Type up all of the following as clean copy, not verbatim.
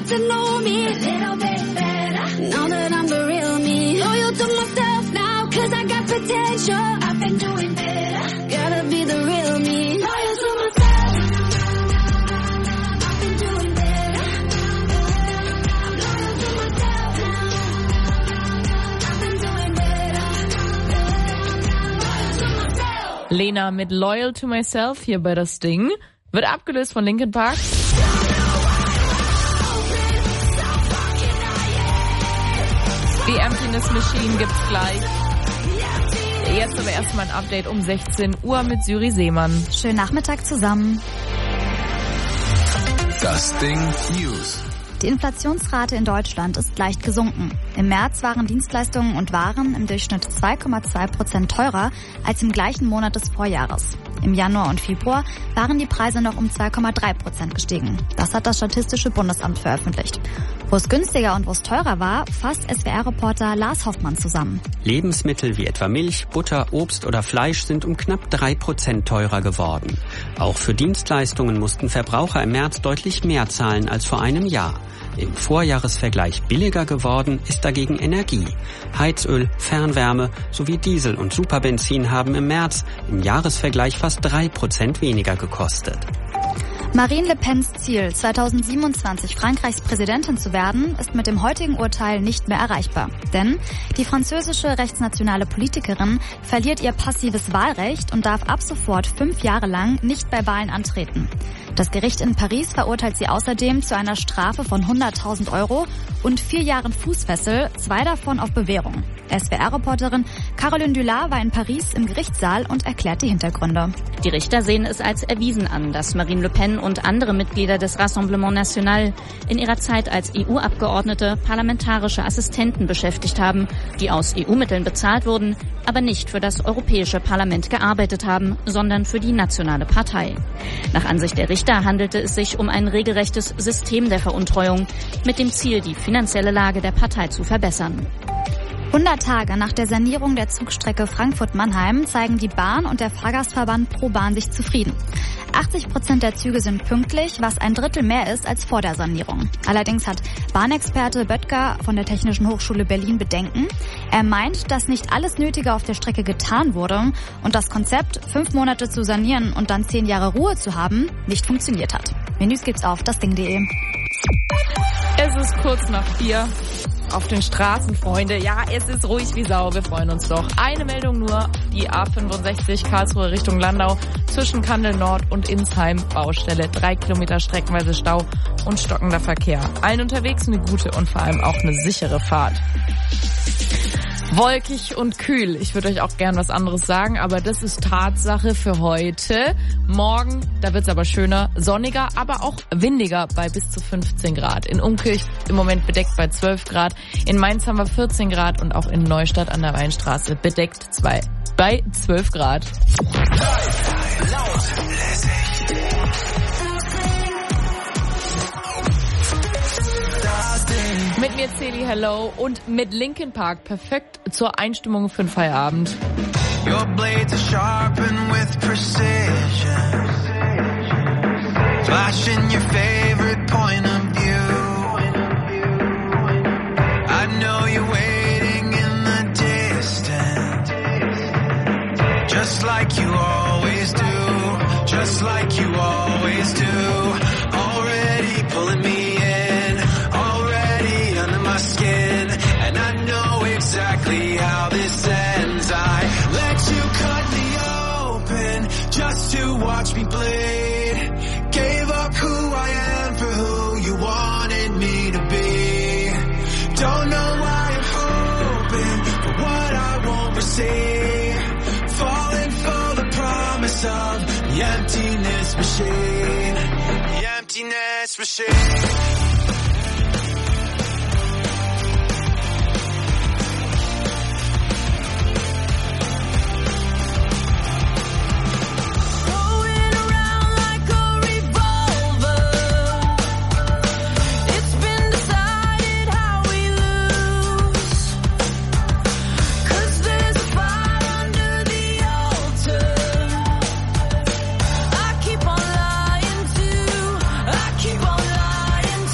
got to know me a little bit better. Now that I'm the real me. Loyal to myself now, cause I got potential. I've been doing better. Gotta be the real me. Loyal to myself. I've been doing better. I'm loyal to myself now. I've been doing better. Loyal to myself. Lena mit Loyal to Myself hier bei Das Ding. Wird abgelöst von Linkin Park. Die Emptiness Machine gibt's gleich. Jetzt aber erstmal ein Update um 16 Uhr mit Syri Seemann. Schönen Nachmittag zusammen. Das Ding News. Die Inflationsrate in Deutschland ist leicht gesunken. Im März waren Dienstleistungen und Waren im Durchschnitt 2,2% teurer als im gleichen Monat des Vorjahres. Im Januar und Februar waren die Preise noch um 2,3% gestiegen. Das hat das Statistische Bundesamt veröffentlicht. Wo es günstiger und wo es teurer war, fasst SWR-Reporter Lars Hoffmann zusammen. Lebensmittel wie etwa Milch, Butter, Obst oder Fleisch sind um knapp 3% teurer geworden. Auch für Dienstleistungen mussten Verbraucher im März deutlich mehr zahlen als vor einem Jahr. Im Vorjahresvergleich billiger geworden ist dagegen Energie. Heizöl, Fernwärme sowie Diesel und Superbenzin haben im März im Jahresvergleich fast 3% weniger gekostet. Marine Le Pens Ziel, 2027 Frankreichs Präsidentin zu werden, ist mit dem heutigen Urteil nicht mehr erreichbar. Denn die französische rechtsnationale Politikerin verliert ihr passives Wahlrecht und darf ab sofort 5 Jahre lang nicht bei Wahlen antreten. Das Gericht in Paris verurteilt sie außerdem zu einer Strafe von 100.000 € und 4 Jahren Fußfessel, 2 davon auf Bewährung. SWR-Reporterin Caroline Dulard war in Paris im Gerichtssaal und erklärt die Hintergründe. Die Richter sehen es als erwiesen an, dass Marine Le Pen und andere Mitglieder des Rassemblement National in ihrer Zeit als EU-Abgeordnete parlamentarische Assistenten beschäftigt haben, die aus EU-Mitteln bezahlt wurden, aber nicht für das Europäische Parlament gearbeitet haben, sondern für die nationale Partei. Nach Ansicht der Richter handelte es sich um ein regelrechtes System der Veruntreuung mit dem Ziel, die finanzielle Lage der Partei zu verbessern. 100 Tage nach der Sanierung der Zugstrecke Frankfurt-Mannheim zeigen die Bahn und der Fahrgastverband ProBahn sich zufrieden. 80% der Züge sind pünktlich, was ein Drittel mehr ist als vor der Sanierung. Allerdings hat Bahnexperte Böttger von der Technischen Hochschule Berlin Bedenken. Er meint, dass nicht alles Nötige auf der Strecke getan wurde und das Konzept, 5 Monate zu sanieren und dann 10 Jahre Ruhe zu haben, nicht funktioniert hat. Mehr News gibt's auf dasding.de. Es ist kurz nach 4. Auf den Straßen, Freunde. Ja, es ist ruhig wie Sau. Wir freuen uns doch. Eine Meldung nur. Die A65 Karlsruhe Richtung Landau zwischen Kandel Nord und Insheim. Baustelle. 3 Kilometer streckenweise Stau und stockender Verkehr. Allen unterwegs eine gute und vor allem auch eine sichere Fahrt. Wolkig und kühl. Ich würde euch auch gern was anderes sagen, aber das ist Tatsache für heute. Morgen, da wird's aber schöner, sonniger, aber auch windiger bei bis zu 15 Grad. In Unkirch im Moment bedeckt bei 12 Grad. In Mainz haben wir 14 Grad und auch in Neustadt an der Weinstraße bedeckt bei 12 Grad. Mit mir Celi Hello und mit Linkin Park perfekt zur Einstimmung für den Feierabend. Your blades are sharpened with precision, flashing your favorite point of view. I know you're waiting in the distance, just like you always do, just like you always do. Already pulling me in, already under my skin, and I know exactly how this ends. I let you cut me open just to watch me bleed. Gave up who I am for who you wanted me to be. Don't know why I'm hoping for what I won't receive. Falling for the promise of the emptiness machine. The emptiness machine. I keep on lying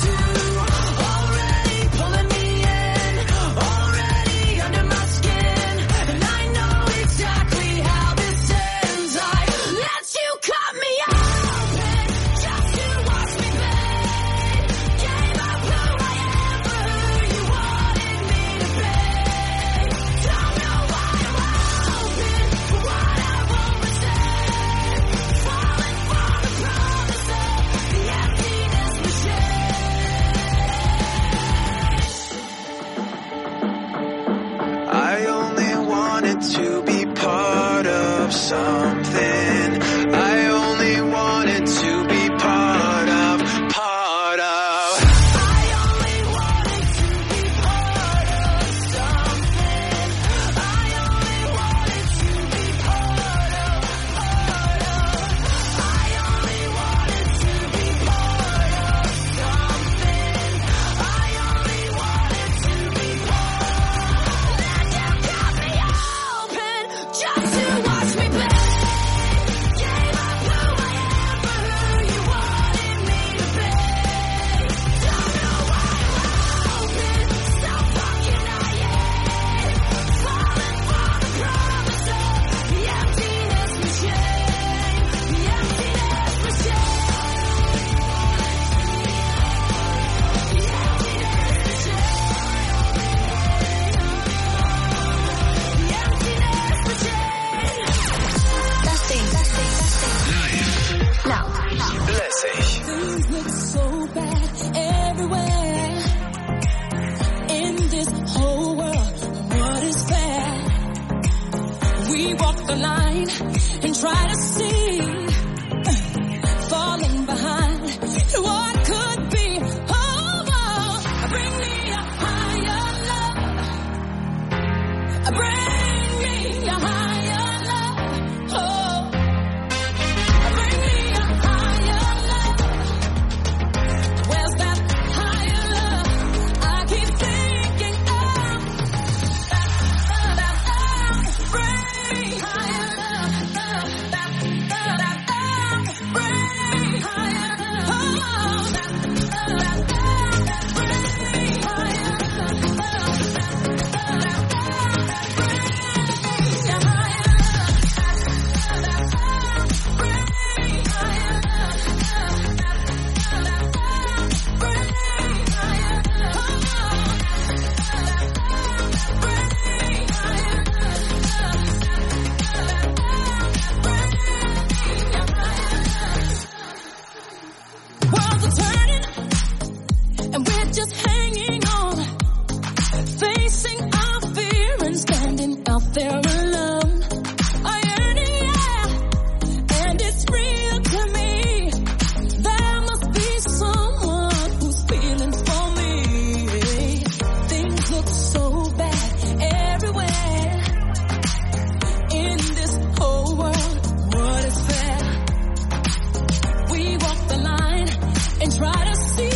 just hanging on, facing our fear and standing out there alone. I yearn it, yeah, and it's real to me. There must be someone who's feeling for me. Things look so bad everywhere in this whole world. What is fair? We walk the line and try to see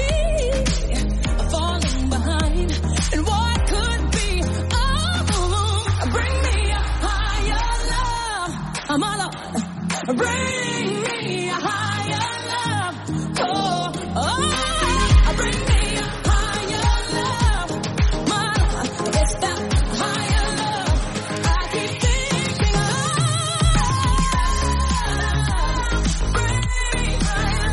falling behind, and what could be? Oh, bring me a higher love. I'm all up. Bring me a higher love. Oh, oh, bring me a higher love. My love, it's that higher love I keep thinking of. Bring me higher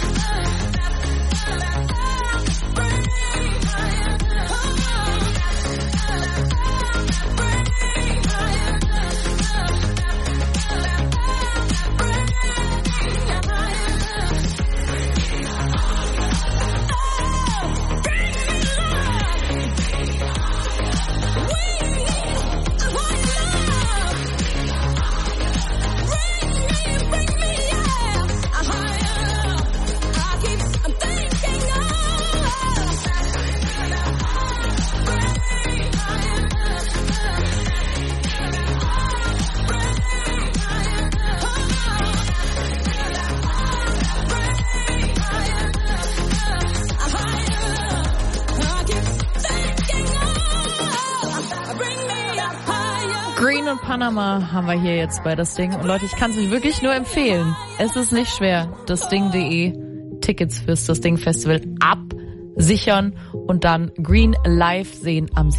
Green und Panama haben wir hier jetzt bei das Ding. Und Leute, ich kann es euch wirklich nur empfehlen. Es ist nicht schwer. dasding.de Tickets fürs Das Ding Festival absichern und dann Green live sehen am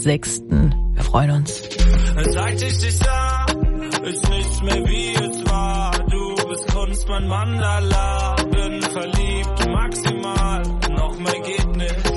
7.6. Wir freuen uns. Seit ich dich sah, ist nichts mehr wie es war. Du bist Kunst, mein Mandala. Bin verliebt, maximal, noch mehr geht nicht.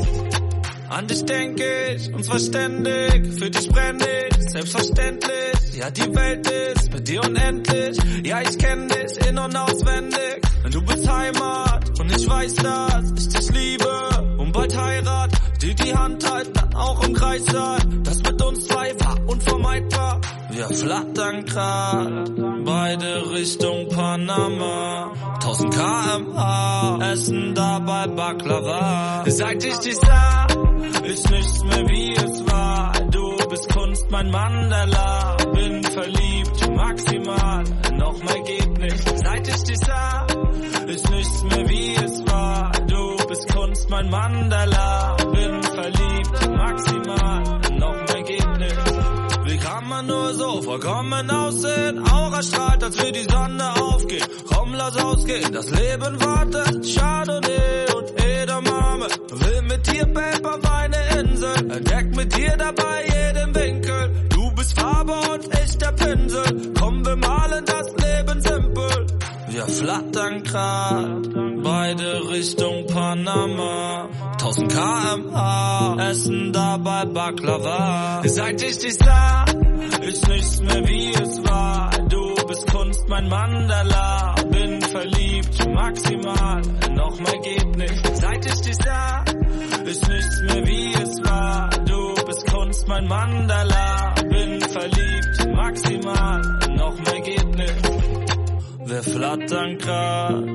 An dich denk ich, und zwar ständig. Für dich brenn ich, selbstverständlich. Ja, die Welt ist bei dir unendlich. Ja, ich kenn dich in- und auswendig. Du bist Heimat und ich weiß, dass ich dich liebe. Und bald Heirat, die Hand halten, dann auch im Kreis sein. Das mit uns zwei war unvermeidbar. Wir flattern grad, beide Richtung Panama. 1000 km/h, essen dabei Baklava. Seit ich dich sah, ist nichts mehr wie es war. Du bist Kunst, mein Mandala. Bin verliebt, maximal, noch mehr geht nicht. Seit ich dich sah, ist nichts mehr wie es war. Du bist Kunst, mein Mandala. Bin verliebt, maximal, noch mehr geht nicht. Wie kann man nur so vollkommen aussehen? Aura strahlt, als wir die Sonne aufgeht. Komm, lass ausgehen, das Leben wartet. Chardonnay und Edamame. Will mit dir, Babe, auf eine Insel. Entdeck mit dir dabei jeden Winkel. Du bist Farbe und ich der Pinsel. Komm, wir malen das Leben simpel. Wir flattern grad, beide Richtung Panama. 1000 km/h, essen dabei Baklava. Seit ich dich sah, ist nichts mehr wie es war. Du bist Kunst, mein Mandala. Bin verliebt, maximal, noch mehr geht nicht. Seit ich dich sah, ist nichts mehr wie es war. Du bist Kunst, mein Mandala. Bin verliebt, maximal, noch mehr geht nicht. Wir flattern grad,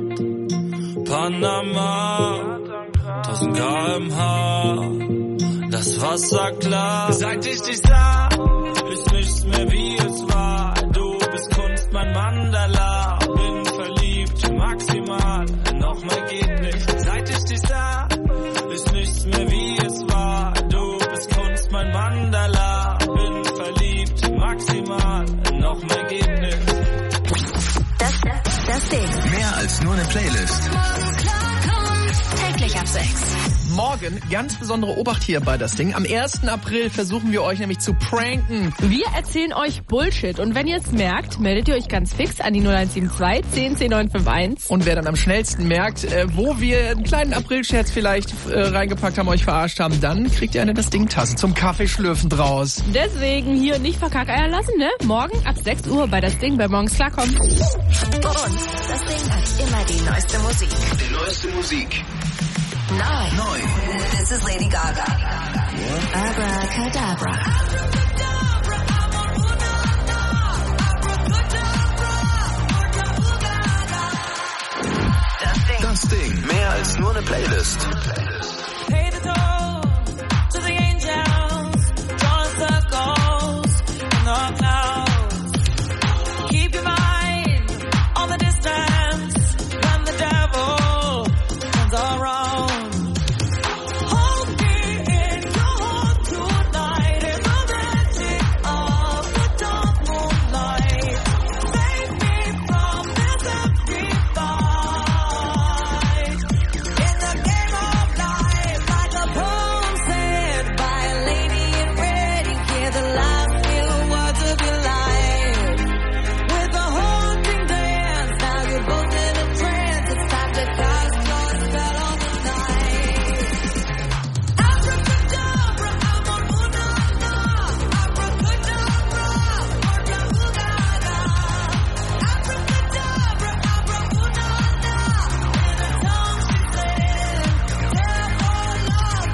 Panama, 1000 km/h, das Wasser klar. Seit ich dich sah, ist nichts mehr wie es war. Du bist Kunst, mein Mandala. Bin verliebt, maximal, noch mehr geht nicht. Seit ich dich sah, ist nichts mehr wie es war. Du bist Kunst, mein Mandala. Bin verliebt, maximal, noch mehr geht nicht. Das Ding. Mehr als nur eine Playlist. Täglich ab 6. Morgen ganz besondere Obacht hier bei das Ding. Am 1. April versuchen wir euch nämlich zu pranken. Wir erzählen euch Bullshit und wenn ihr es merkt, meldet ihr euch ganz fix an die 0172 10 10 951. Und wer dann am schnellsten merkt, wo wir einen kleinen Aprilscherz vielleicht reingepackt haben, euch verarscht haben, dann kriegt ihr eine das Ding-Tasse zum Kaffeeschlürfen draus. Deswegen hier nicht verkackeiern lassen, ne? Morgen ab 6 Uhr bei das Ding bei Morgens Klarkommen. Und das Ding hat immer die neueste Musik. Die neueste Musik. 9. This is Lady Gaga. Abracadabra. Das Ding. Mehr als nur eine Playlist. Pay the toll to the angels, drawing circles in the clouds. Keep your mind on the distance when the devil comes around. Hold me in your heart tonight in the magic of the dark moonlight. Save me from this empty fight. In the game of life, like a poem said by a lady in red, you hear the last few words of your life. With a haunting dance, now you're both in a trance. It's time to cast your spell on the night. Abracadabra, abracadabra, abracadabra, abracadabra, abracadabra, abracadabra. In a tongue she said, therefore love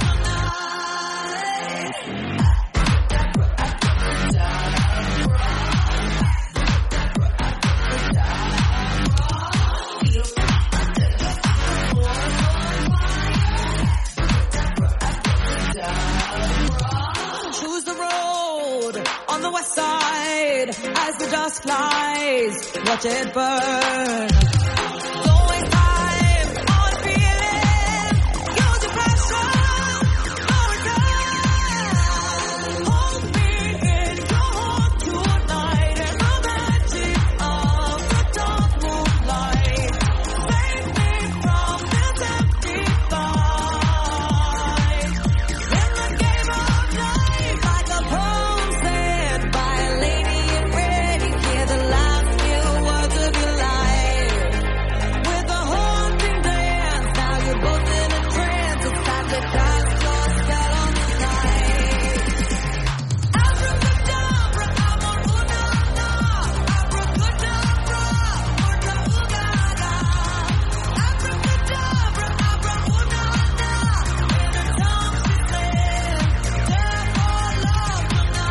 Choose the road on the west side as the dust flies. Watch it burn. Don't waste time on feeling. Use your passion. No return. Hold me in your heart tonight in the magic of the dark moonlight. Save me from this empty fight. In the game of life, like a poem said by a lady in red, you hear the last few words of your life. With a haunting dance, now you're both in a trance. It's time to cast your spell on the night. Abracadabra, abracadabra, abracadabra, abracadabra, abracadabra, abracadabra. In a tongue she said, therefore love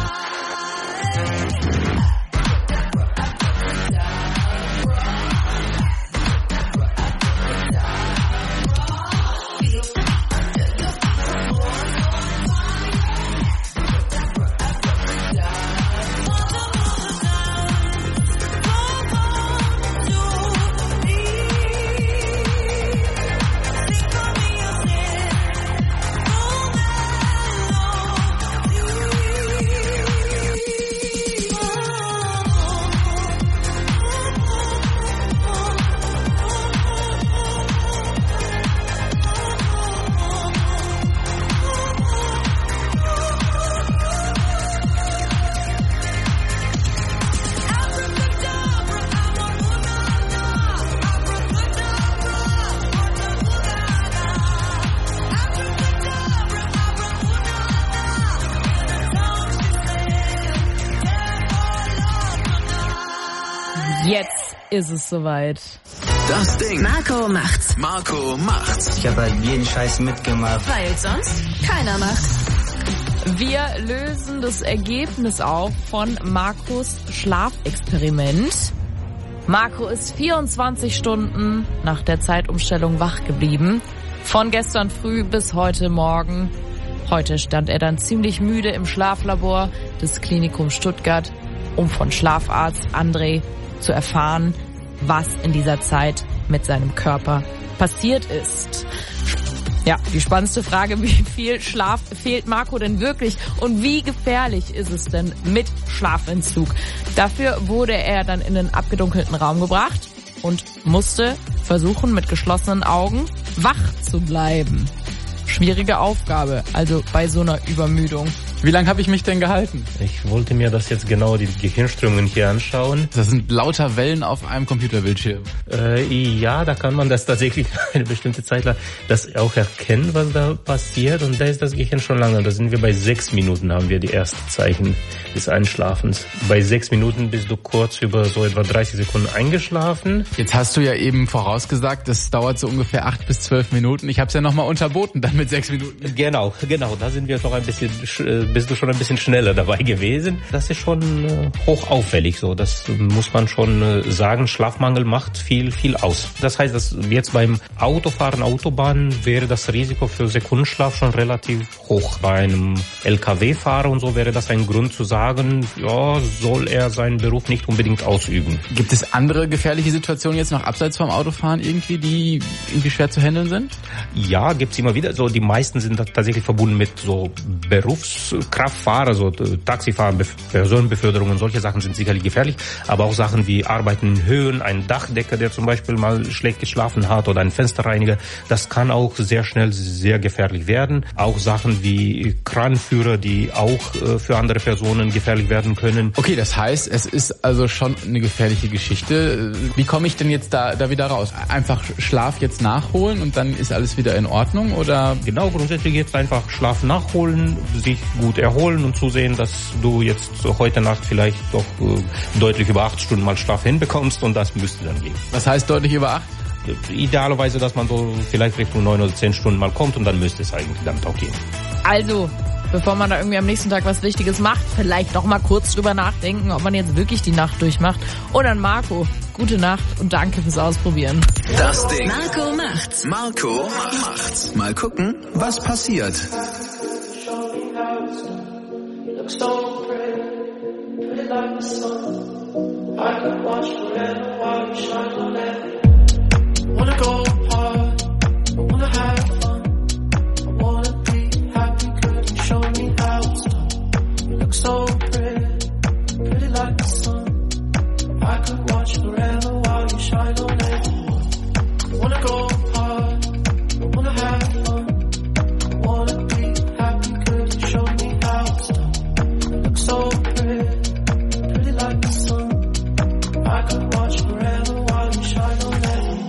Jetzt ist es soweit. Das Ding. Marco macht's. Marco macht's. Ich habe halt jeden Scheiß mitgemacht. Weil sonst keiner macht's. Wir lösen das Ergebnis auf von Marcos Schlafexperiment. Marco ist 24 Stunden nach der Zeitumstellung wach geblieben. Von gestern früh bis heute Morgen. Heute stand er dann ziemlich müde im Schlaflabor des Klinikums Stuttgart, um von Schlafarzt André zu erfahren, was in dieser Zeit mit seinem Körper passiert ist. Ja, die spannendste Frage, wie viel Schlaf fehlt Marco denn wirklich und wie gefährlich ist es denn mit Schlafentzug? Dafür wurde er dann in den abgedunkelten Raum gebracht und musste versuchen, mit geschlossenen Augen wach zu bleiben. Schwierige Aufgabe, also bei so einer Übermüdung. Wie lange habe ich mich denn gehalten? Ich wollte mir das jetzt genau die Gehirnströmungen hier anschauen. Das sind lauter Wellen auf einem Computerbildschirm. Ja, da kann man das tatsächlich eine bestimmte Zeit lang das auch erkennen, was da passiert. Und da ist das Gehirn schon lange. Da sind wir bei 6 Minuten, haben wir die ersten Zeichen des Einschlafens. Bei 6 Minuten bist du kurz über so etwa 30 Sekunden eingeschlafen. Jetzt hast du ja eben vorausgesagt, das dauert so ungefähr 8 bis 12 Minuten. Ich habe es ja nochmal unterboten, dann mit 6 Minuten. Genau. Da sind wir doch ein bisschen, bist du schon ein bisschen schneller dabei gewesen. Das ist schon hoch auffällig so. Das muss man schon sagen. Schlafmangel macht viel aus. Das heißt, dass jetzt beim Autofahren, Autobahn wäre das Risiko für Sekundenschlaf schon relativ hoch. Bei einem LKW-Fahrer und so wäre das ein Grund zu sagen, ja, soll er seinen Beruf nicht unbedingt ausüben. Gibt es andere gefährliche Situationen jetzt noch abseits vom Autofahren irgendwie, die irgendwie schwer zu handeln sind? Ja, gibt's immer wieder. So, die meisten sind tatsächlich verbunden mit so Berufskraftfahrer, so Taxifahren, Personenbeförderung und solche Sachen sind sicherlich gefährlich. Aber auch Sachen wie Arbeiten in Höhen, ein Dachdecker, der zum Beispiel mal schlecht geschlafen hat oder ein Fensterreiniger, das kann auch sehr schnell sehr gefährlich werden. Auch Sachen wie Kranführer, die auch für andere Personen gefährlich werden können. Okay, das heißt, es ist also schon eine gefährliche Geschichte. Wie komme ich denn jetzt da wieder raus? Einfach Schlaf jetzt nachholen und dann ist alles wieder in Ordnung, oder? Genau, grundsätzlich jetzt einfach Schlaf nachholen, sich gut erholen und zusehen, dass du jetzt heute Nacht vielleicht doch deutlich über 8 Stunden mal Schlaf hinbekommst, und das müsste dann gehen. Was heißt deutlich über 8? Idealerweise, dass man so vielleicht Richtung 9 oder 10 Stunden mal kommt, und dann müsste es eigentlich damit auch gehen. Also, bevor man da irgendwie am nächsten Tag was Wichtiges macht, vielleicht doch mal kurz drüber nachdenken, ob man jetzt wirklich die Nacht durchmacht. Und dann Marco, gute Nacht und danke fürs Ausprobieren. Das Ding. Marco macht's. Marco macht's. Mal gucken, was passiert. Wanna go hard, I wanna have fun, I wanna be happy, could you show me how to stop? You look so pretty, pretty like the sun, I could watch forever while you shine on everyone. I wanna go hard, I wanna have fun, I wanna be happy, could you show me how to stop? You look so pretty, pretty like the sun, I could watch forever while you shine on everyone.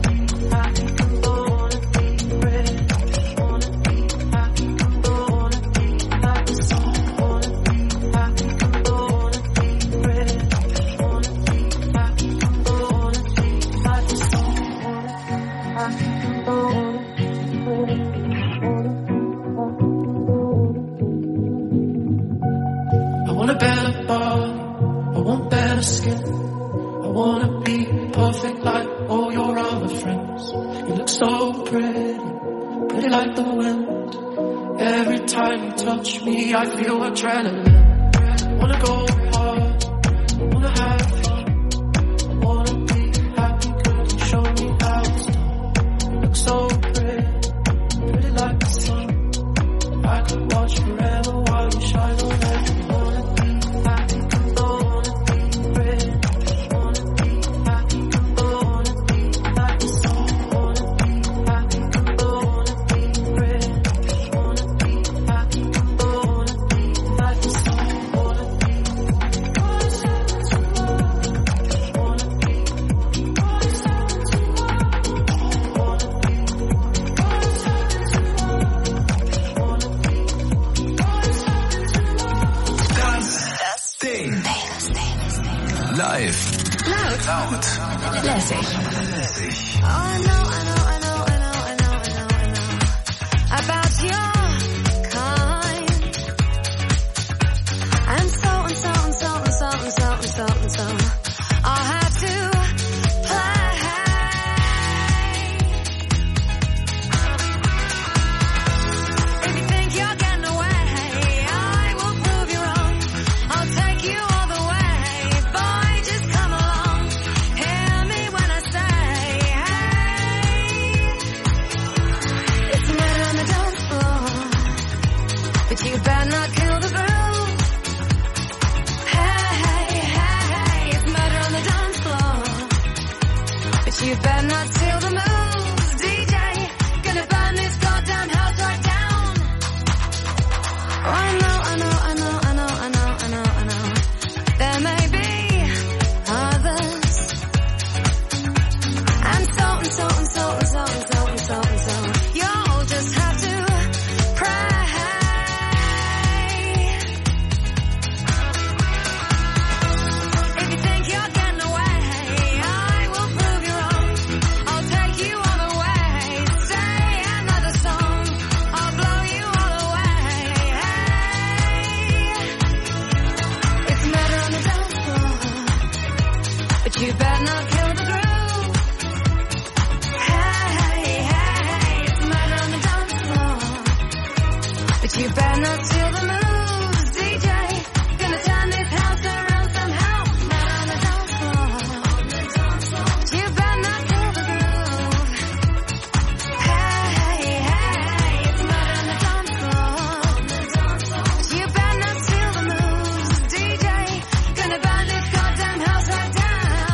I want a better body, I want better skin, I wanna be perfect like all your other friends. You look so pretty, pretty like the wind. Every time you touch me, I feel adrenaline. I wanna go hard, I wanna have fun, I wanna be happy, could you show me how to stop? You look so pretty, pretty like the sun, I could watch forever while you shine on everyone. Live. Laut. Lässig. Oh, I know about your kind. And so I'll have to play. If you think you're getting away, I will prove you wrong. I'll take you all the way. Boy, just come along. Hear me when I say, hey. It's a murder on the dance floor, but you better not kill the groove. You better not steal the moves, DJ. Gonna burn this goddamn house right down. Oh, I know You better not steal the moves, DJ. Gonna turn this house around somehow. Not on the dance floor. You better not kill the groove. Hey, hey, it's murder on the dance floor. You better not steal the moves, DJ. Gonna burn this goddamn house right down.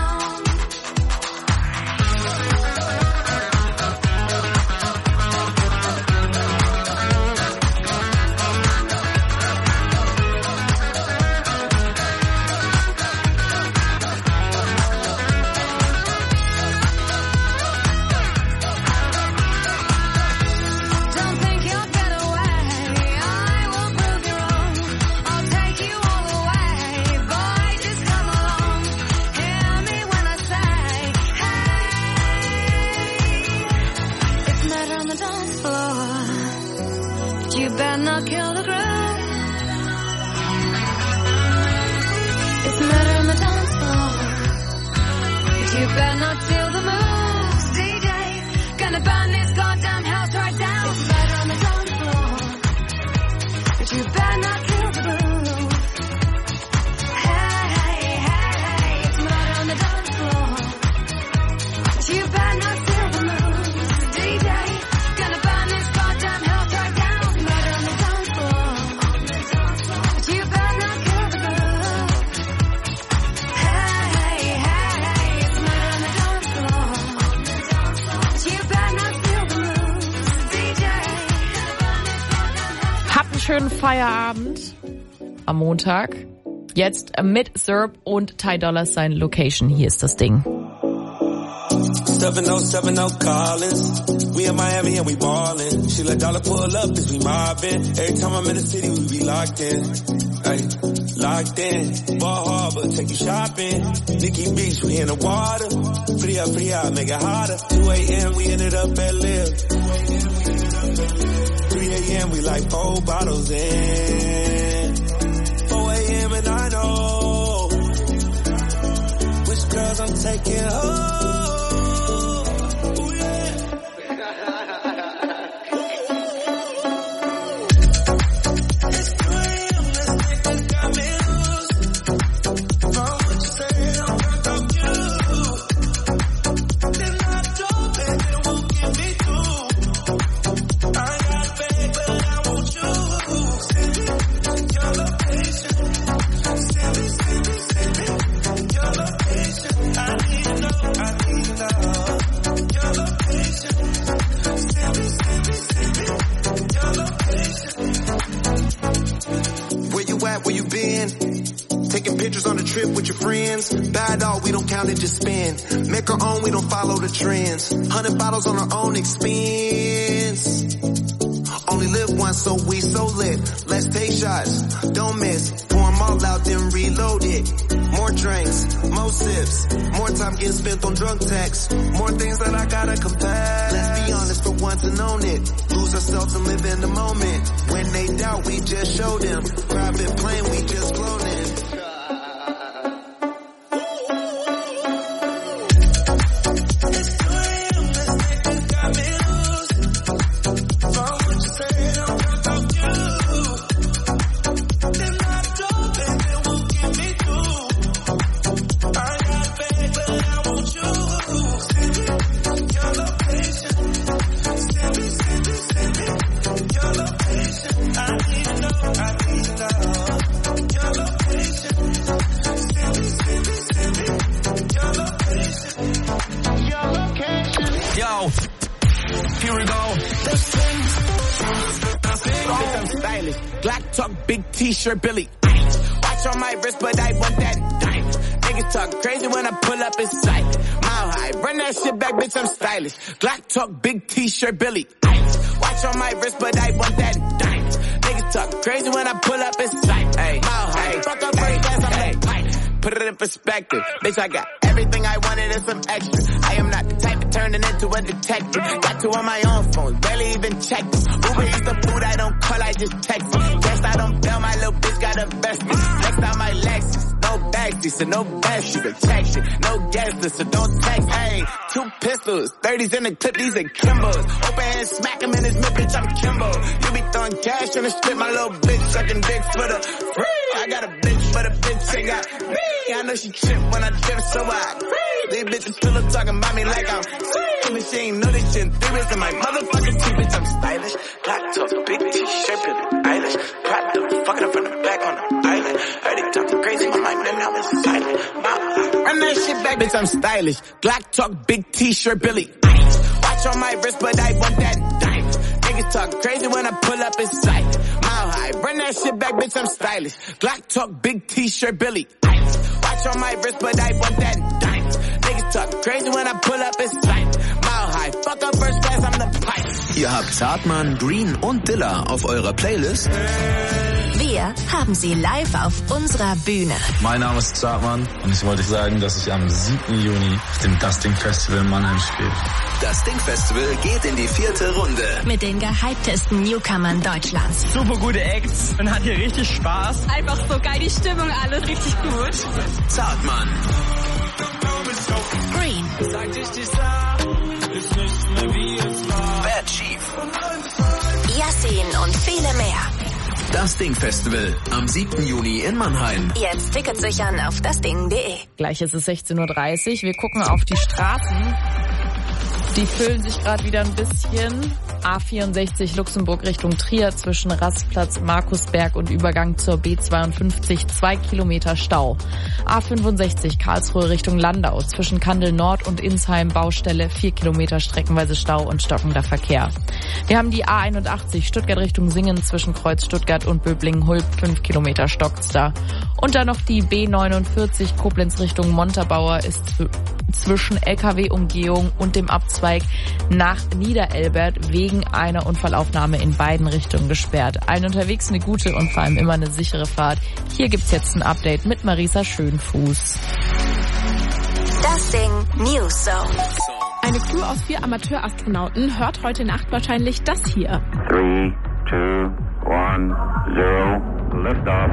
Don't think you'll get away. I will prove you wrong. I'll take you all the way. Boy, just come along. Hear me when I say, hey. It's murder on the dance floor. But you better not kill the groove. It's murder on the dance floor. But you better not steal the moves, DJ. Gonna burn this goddamn house right down. It's murder on the dance floor. But you better not kill the groove. Hey, hey, hey, it's murder on the dance floor. But you better not steal the moves, DJ. Gonna burn this goddamn house right down. It's murder on the dance floor. But you better not kill the groove. Hey, hey, hey, it's murder on the dance floor. But you better not steal the moves, DJ. Habt einen schönen Feierabend am Montag. Jetzt mit Zerb und Ty Dolla $ign Location. Hier ist das Ding. 7070 Collins. We in Miami and we ballin'. She let Dollar pull up as we mobbin'. Every time I'm in the city, we be locked in. Ay, locked in. Ball Harbor, take you shopping. Nikki Beach, we in the water. Free up, make it hotter. 2 a.m. we ended up at Live. 3 a.m. we like 4 bottles in. 4 a.m. and I know which girls I'm taking home. Where you been? Taking pictures on the trip with your friends. Buy it all, we don't count it, just spend. Make our own, we don't follow the trends. 100 bottles on our own expense. Only live once, so we so lit. Let's take shots, don't miss. Pour them all out, then reload it. More drinks, more sips. More time getting spent on drunk texts. More things that I gotta compare. Let's be honest for once and own it. Lose ourselves and live in the moment. When they doubt, we just show them. Private plane, we just flown in. T-shirt Billy Eilish. Watch on my wrist, but I want that diamond. Niggas talk crazy when I pull up in sight. Mile high, run that shit back, bitch, I'm stylish. Glock talk, big T-shirt Billy Eilish. Watch on my wrist, but I want that diamond. Niggas talk crazy when I pull up in sight. Ay, mile high, fuck up first class, I'm that pilot. Put it in perspective, bitch, I got everything I wanted and some extra. I am not the type of turning into a detective. Got two on my own phone, barely even checked them. Uber eats the food I don't call, I just text them. Guess I don't bail, my little bitch got a bestie. Next time my Lexus, no backseat, so no bestie protection. No guesses, so don't text. Hey, 2 pistols, 30s in the clip, these are Kimbos. Open hand, smack him in his mid, bitch, I'm Kimbo. You be throwing want cash and I spit my little bitch sucking dick for the free. I got a bitch, but a bitch ain't got me. I know she trip when I dip, so I these bitches still talking about me like I'm free. But she ain't know this shit. Theories in my motherfucking teeth, bitch, I'm stylish. Black top, big t-shirt, Billie Eilish. Pride up, fucking up from the back on the island. Heard it talking crazy, my mind, man, I was silent. Run that shit back, bitch, I'm stylish. Glock talk, big t-shirt, Billie Eilish. Watch on my wrist, but I want that diamond. Niggas talk crazy when I pull up in sight. Mile high, run that shit back, bitch, I'm stylish. Glock talk, big t-shirt, Billie Eilish. Watch on my wrist, but I want that diamond. Niggas talk crazy when I pull up in sight. Mile high, fuck up first class, I'm the pilot. Ihr habt Zartmann, Green und Dilla auf eurer Playlist? Wir haben sie live auf unserer Bühne. Mein Name ist Zartmann und ich wollte sagen, dass ich am 7. Juni auf dem Das Ding Festival in Mannheim spiele. Das Ding Festival geht in die 4. Runde. Mit den gehyptesten Newcomern Deutschlands. Super gute Acts, man hat hier richtig Spaß. Einfach so geil, die Stimmung, alles richtig gut. Zartmann. Green. Bad Chief. Yasin und viele mehr. Das Ding Festival am 7. Juni in Mannheim. Jetzt Tickets sichern auf dasding.de. Gleich ist es 16:30 Uhr. Wir gucken auf die Straßen. Die füllen sich gerade wieder ein bisschen. A64 Luxemburg Richtung Trier zwischen Rastplatz Markusberg und Übergang zur B52 2 Kilometer Stau. A65 Karlsruhe Richtung Landau zwischen Kandel Nord und Insheim Baustelle 4 Kilometer streckenweise Stau und stockender Verkehr. Wir haben die A81 Stuttgart Richtung Singen zwischen Kreuz Stuttgart und Böblingen-Hulb 5 Kilometer stockt's da. Und dann noch die B49 Koblenz Richtung Montabaur ist zwischen LKW-Umgehung und dem Abzweig nach Niederelbert wegen einer Unfallaufnahme in beiden Richtungen gesperrt. Allen unterwegs eine gute und vor allem immer eine sichere Fahrt. Hier gibt's jetzt ein Update mit Marisa Schönfuß. Das Ding News Zone. Eine Crew aus 4 Amateurastronauten hört heute Nacht wahrscheinlich das hier. 3, 2, 1, 0, Liftoff.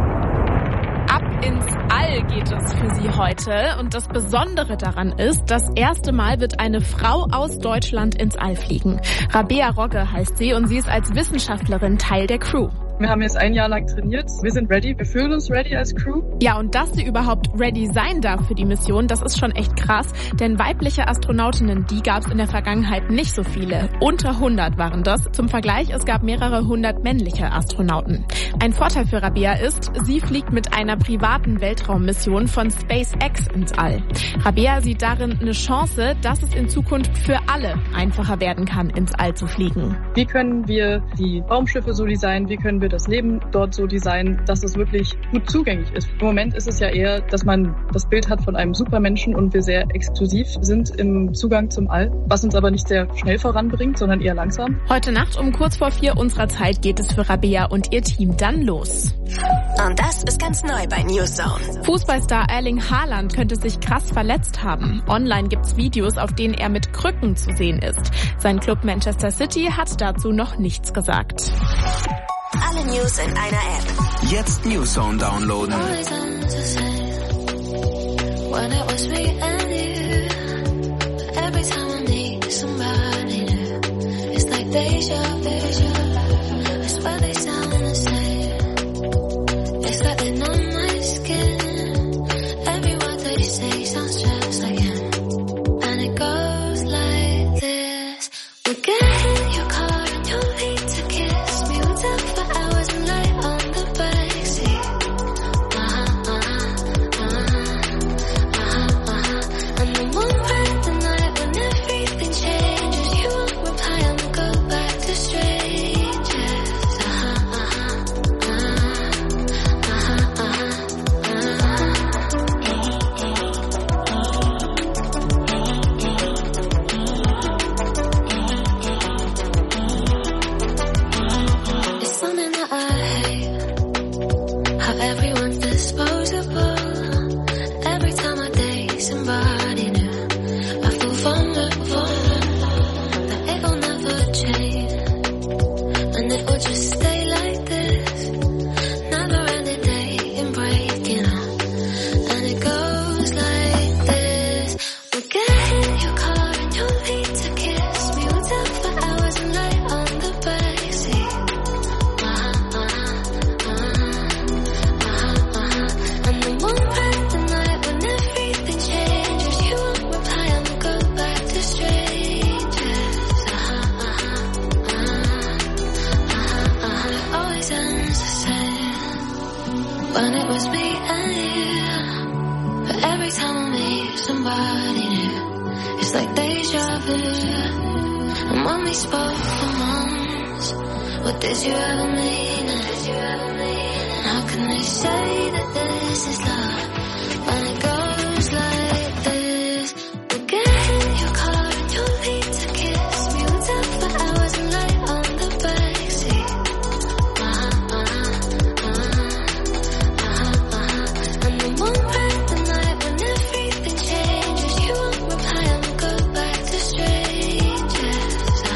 Ab ins All geht es für sie heute und das Besondere daran ist, das erste Mal wird eine Frau aus Deutschland ins All fliegen. Rabea Rogge heißt sie und sie ist als Wissenschaftlerin Teil der Crew. Wir haben jetzt ein Jahr lang trainiert. Wir sind ready. Wir fühlen uns ready als Crew. Ja, und dass sie überhaupt ready sein darf für die Mission, das ist schon echt krass. Denn weibliche Astronautinnen, die gab es in der Vergangenheit nicht so viele. Unter 100 waren das. Zum Vergleich, es gab mehrere 100 männliche Astronauten. Ein Vorteil für Rabea ist, sie fliegt mit einer privaten Weltraummission von SpaceX ins All. Rabea sieht darin eine Chance, dass es in Zukunft für alle einfacher werden kann, ins All zu fliegen. Wie können wir die Raumschiffe so designen? Wie können wir das Leben dort so designen, dass es wirklich gut zugänglich ist? Im Moment ist es ja eher, dass man das Bild hat von einem Supermenschen und wir sehr exklusiv sind im Zugang zum All, was uns aber nicht sehr schnell voranbringt, sondern eher langsam. Heute Nacht um kurz vor 4 unserer Zeit geht es für Rabea und ihr Team dann los. Und das ist ganz neu bei News Zone. Fußballstar Erling Haaland könnte sich krass verletzt haben. Online gibt's Videos, auf denen er mit Krücken zu sehen ist. Sein Club Manchester City hat dazu noch nichts gesagt. Alle News in einer App. Jetzt News Zone downloaden. when it was me and you. But every time I meet somebody new, it's like deja vu. And when we spoke for months, what did you ever mean? How can they say that this is love when it goes like this? We'll get in your car and you'll need to kiss me. We'll talk for hours and lay on the backseat. And then one bright the night when everything changes, you won't reply and we'll go back to strangers.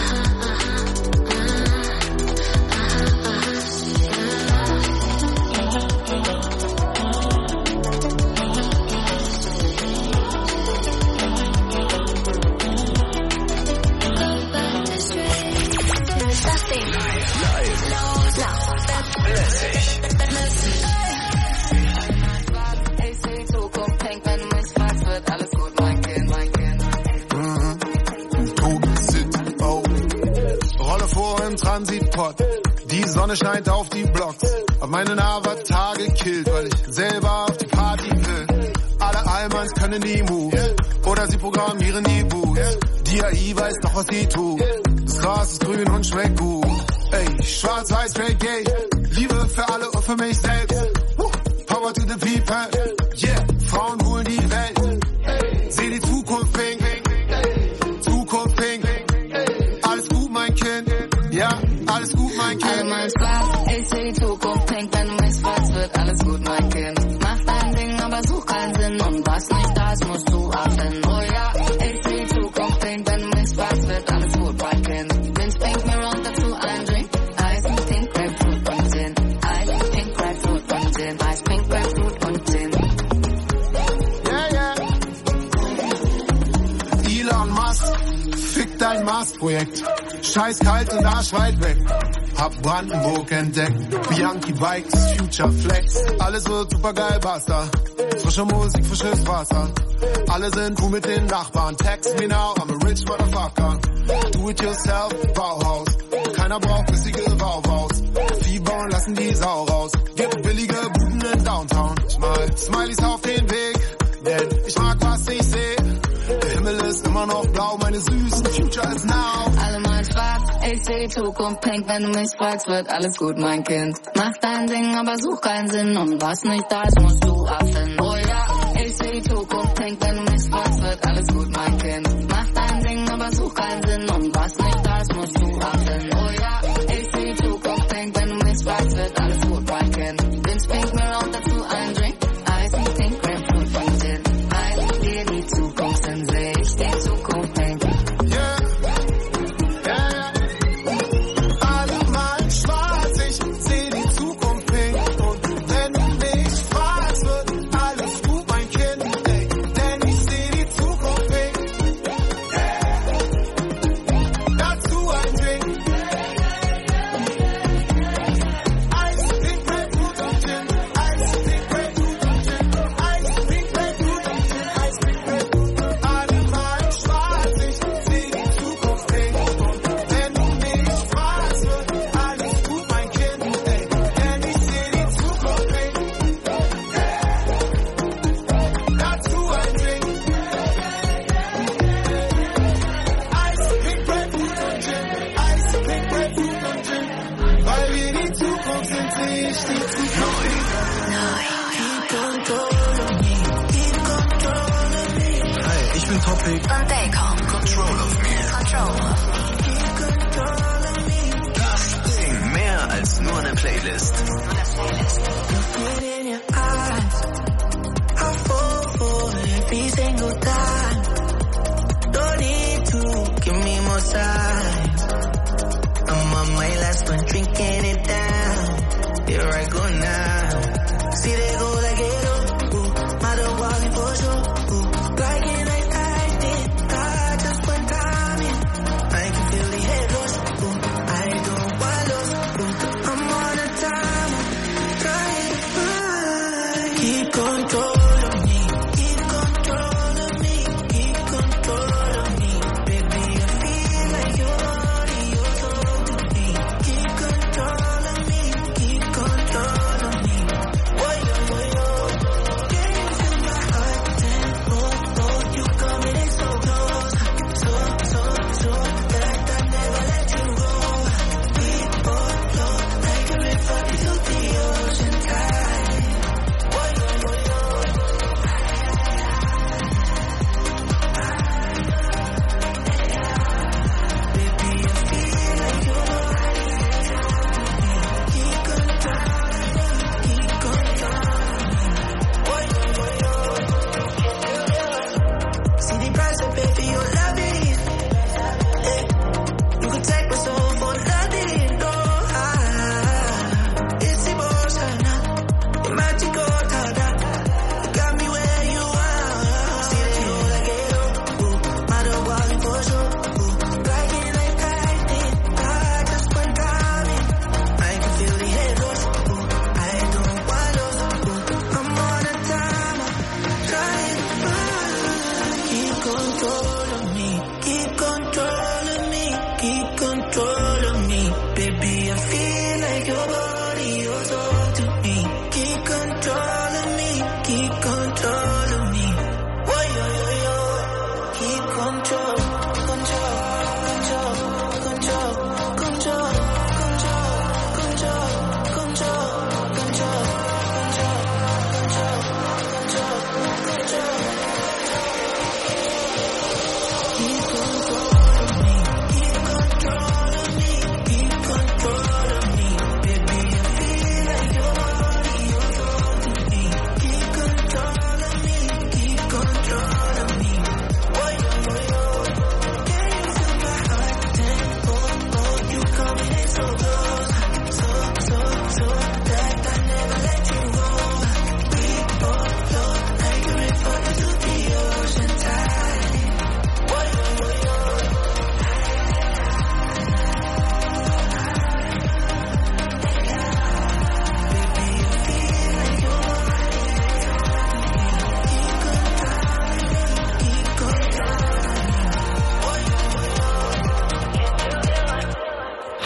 Transitpot. Die Sonne scheint auf die Blocks. Hab meinen Avatar gekillt, weil ich selber auf die Party will. Alle Allmanns können die Moves. Oder sie programmieren die Boots. Die AI weiß doch, was sie tut. Das Gras ist grün und schmeckt gut. Ey, schwarz-weiß, Reggae. Liebe für alle und für mich selbst. Power to the people. Yeah, Frauen holen die Welt. Seh die Zukunft pink. Zukunft pink. Alles gut, mein Kind. Ja, alles gut, mein Kind. Alle mein Spaß, ich seh die Zukunft pink, wenn du mich fragst, wird alles gut, mein Kind. Mach dein Ding, aber such keinen Sinn und was nicht da ist, musst du abfinden. Oh ja, ich seh die Zukunft pink, wenn du mich fragst, wird alles gut, mein Kind. Bin's pink, mir und dazu ein Drink. Ice, pink, Grapefruit und Gin. Ice, pink, Grapefruit und Gin. Ice, pink, Grapefruit und Gin. Yeah, yeah. Elon Musk, fick dein Mars-Projekt. Scheiß kalt und Arsch weit weg. Hab Brandenburg entdeckt. Bianchi Bikes, Future Flex. Alles wird super geil, basta. Frische Musik, frisches Wasser. Alle sind cool mit den Nachbarn. Text me now, I'm a rich motherfucker. Do it yourself, Bauhaus. Keiner braucht bissige Bauhaus. Vieh bauen, lassen die Sau raus. Gibt billige Buden in Downtown. Ich mal Smileys auf den Weg, denn ich mag, was ich seh. Der Himmel ist immer noch blau, meine süßen Future is now. Alle mal schwarz, ich seh die Zukunft pink, wenn du mich fragst, wird alles gut, mein Kind. Mach dein Ding, aber such keinen Sinn und was nicht da ist, musst du abfinden. Oh ja, ich seh die Zukunft pink, wenn du mich fragst, wird alles gut, mein Kind. Mach dein Ding, aber such keinen Sinn und was nicht da ist, musst du abfinden. Oh ja, ich seh die Zukunft pink, wenn du mich fragst, wird alles gut, mein Kind. Bin's pink, mir und dazu ein Drink. Ice, pink, Grapefruit und Gin. Ice, dir die Zukunft in Sicht, die Zukunft pink. I'm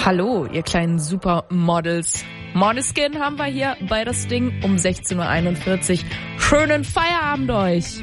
Hallo, ihr kleinen Supermodels. Måneskin haben wir hier bei das Ding um 16:41 Uhr. Schönen Feierabend euch.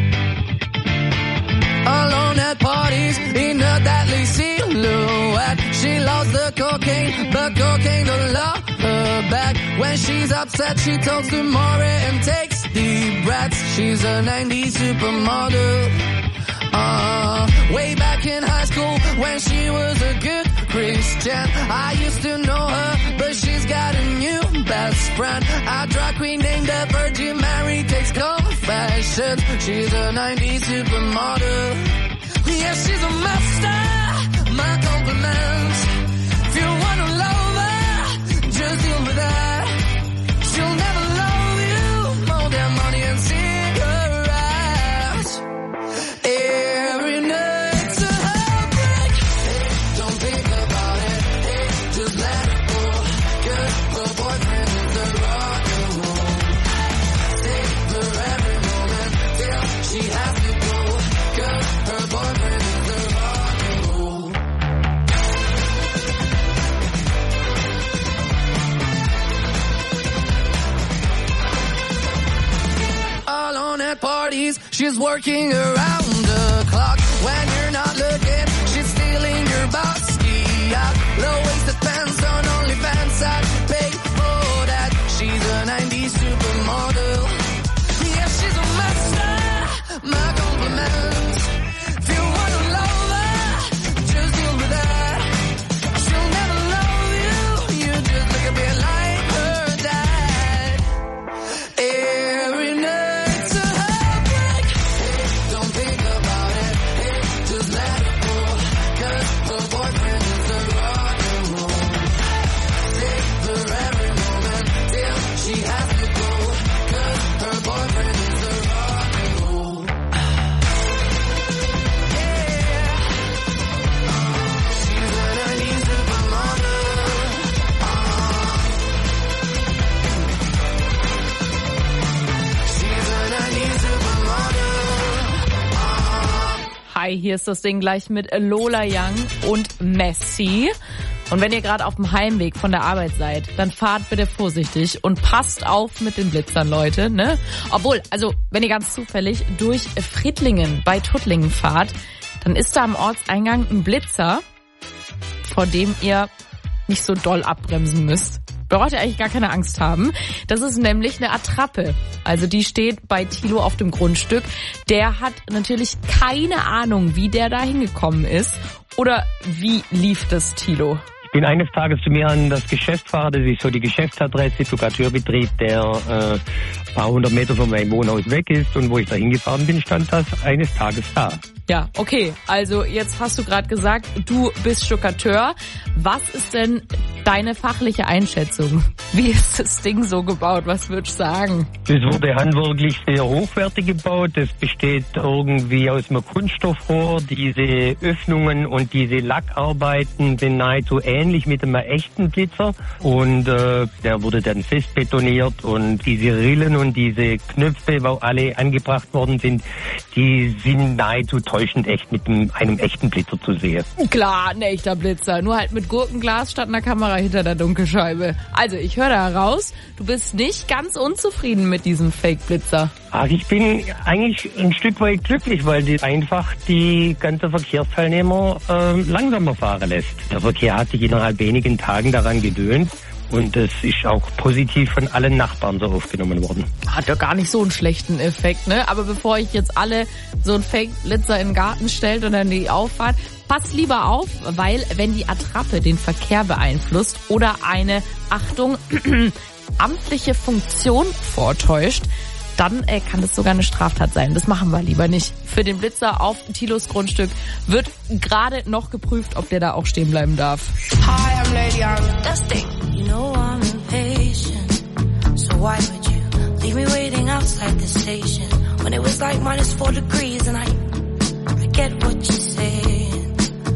Alone at parties, in a deadly silhouette. She loves the cocaine, but cocaine don't love her back. When she's upset, she talks to Maury and takes deep breaths. She's a 90s supermodel. Way back in high school, when she was a good Christian, I used to know her, but she's got a new best friend. A drag queen named the Virgin Mary takes confessions. She's a 90s supermodel. Yeah, she's a master. My compliments. If you wanna love her, just deal with that. She'll never love you more than money and cigarettes. Every night's a heartbreak. Don't think about it. Just let it go. 'Cause her boyfriend is the rock and roll. Savor every moment till she has to go. 'Cause her boyfriend is the rock and roll. Alone at parties, she's working around the clock. When you're not looking, she's stealing your bossy out. Low-waisted pants on OnlyFans, I'd pay for that. She's a 90s supermodel. Yeah, she's a master. My compliments. If you wanna love her, just deal with that. She'll never love you. You just look a bit like her dad. Every night's a heartbreak. Don't think about it. Just let it go. 'Cause her boyfriend is the rock and roll. Savor every moment till she has to go. 'Cause her boyfriend is the rock and roll. She's a 90s supermodel. She's a 90s supermodel. Hi, hier ist das Ding gleich mit Lola Young und Messi. Und wenn ihr gerade auf dem Heimweg von der Arbeit seid, dann fahrt bitte vorsichtig und passt auf mit den Blitzern, Leute, ne? Obwohl, also, wenn ihr ganz zufällig durch Friedlingen bei Tuttlingen fahrt, dann ist da am Ortseingang ein Blitzer, vor dem ihr nicht so doll abbremsen müsst. Braucht ihr eigentlich gar keine Angst haben. Das ist nämlich eine Attrappe. Also die steht bei Thilo auf dem Grundstück. Der hat natürlich keine Ahnung, wie der da hingekommen ist. Oder wie lief das, Thilo? Ich bin eines Tages zu mir an das Geschäft gefahren, das ist so die Geschäftsadresse, Stuckateurbetrieb, der ein paar hundert Meter von meinem Wohnhaus weg ist. Und wo ich da hingefahren bin, stand das eines Tages da. Ja, okay. Also jetzt hast du gerade gesagt, du bist Stuckateur. Was ist denn deine fachliche Einschätzung? Wie ist das Ding so gebaut? Was würdest du sagen? Das wurde handwerklich sehr hochwertig gebaut. Das besteht irgendwie aus einem Kunststoffrohr. Diese Öffnungen und diese Lackarbeiten sind nahezu ähnlich mit einem echten Blitzer. Und der wurde dann fest betoniert. Und diese Rillen und diese Knöpfe, wo alle angebracht worden sind, die sind nahezu täuschend echt mit einem echten Blitzer zu sehen. Klar, ein echter Blitzer. Nur halt mit Gurkenglas statt einer Kamera hinter der Dunkelscheibe. Also, ich höre da heraus, du bist nicht ganz unzufrieden mit diesem Fake-Blitzer. Also ich bin eigentlich ein Stück weit glücklich, weil die einfach die ganzen Verkehrsteilnehmer langsamer fahren lässt. Der Verkehr hat sich innerhalb wenigen Tagen daran gewöhnt. Und das ist auch positiv von allen Nachbarn so aufgenommen worden. Hat ja gar nicht so einen schlechten Effekt, ne? Aber bevor ich jetzt alle so einen Fake-Blitzer in den Garten stellt und dann die Auffahrt, passt lieber auf, weil wenn die Attrappe den Verkehr beeinflusst oder eine, Achtung, amtliche Funktion vortäuscht, dann kann das sogar eine Straftat sein. Das machen wir lieber nicht. Für den Blitzer auf Thilos Grundstück wird gerade noch geprüft, ob der da auch stehen bleiben darf. Hi, I'm Lady Young. Das Ding. You know I'm impatient, so why would you leave me waiting outside the station when it was like -4 degrees and I get what you're saying.